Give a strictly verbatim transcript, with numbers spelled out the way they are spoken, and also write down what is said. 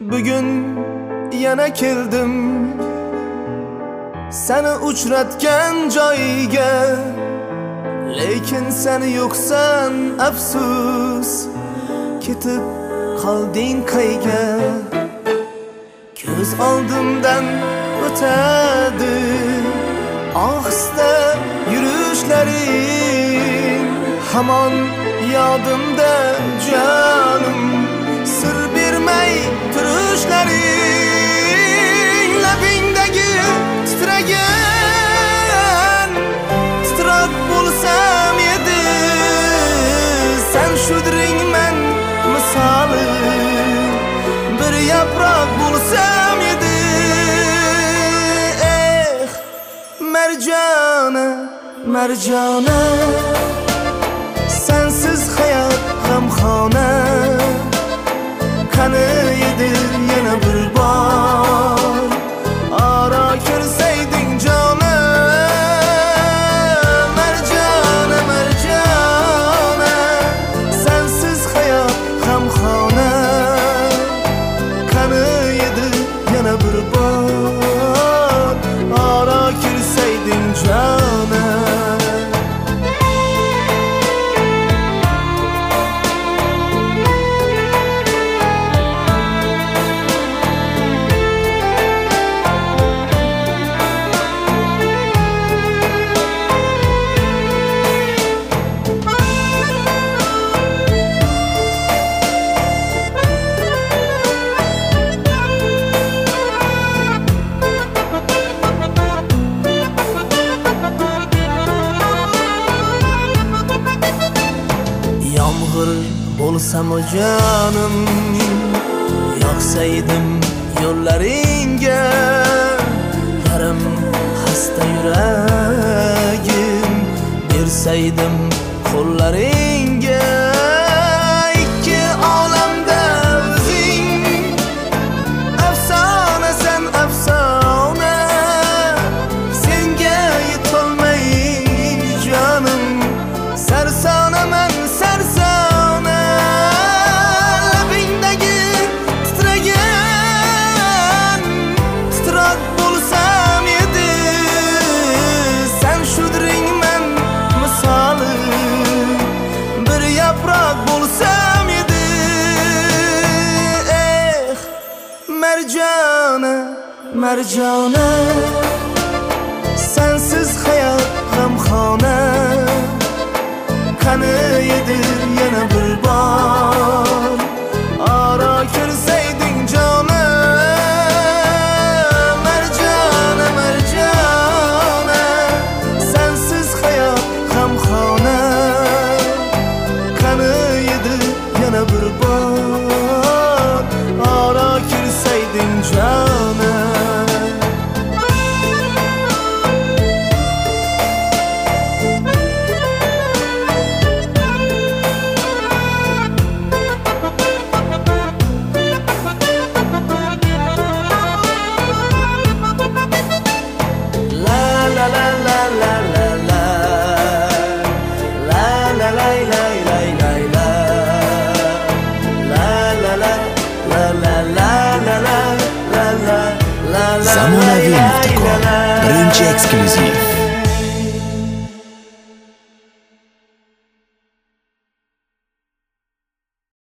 Bugun yana keldim seni uchratgan joyiga, lekin sen yo'qsan afsus, ketib qolding qayga. Ko'z oldimdan o'tadi ohista yurishlaring, hamon yodimda jonim, sir bermay turishlaring. Labingdagi titragan titroq bo'lsam edi, sen shudringman misoli, bir yaproq bo'lsam edi. Eh Marjona, Marjona, sensiz hayot g'amxona. Qani edi yana bir bor ora kirsayding jona. Marjona, Marjona, sensiz hayot g'amxona. Qani edi yana bir bor ora kirsayding jona. Yomg'ir bo'lsam o jonim, yoqsaydim yo'llaringga. Yarim xasta yuragim, bersaydim qo'llaringga. Ikki olamda o'zing afsona, sen afsona. Senga yetolmay jonim, sarsonaman sarsona. Labingdagi titragan titroq bo'lsam edi, sen shudringman misoli, bir yaproq bo'lsam edi. Eh Marjona, Marjona, sensiz hayot g'amxona. Qani edi yana bir bor ora kirsayding jona. Marjona, Marjona, sensiz hayot g'amxona. Qani edi yana bir bor ora kirsayding jona. Zamonaviy Naftakor, birinchi eksklyuziv.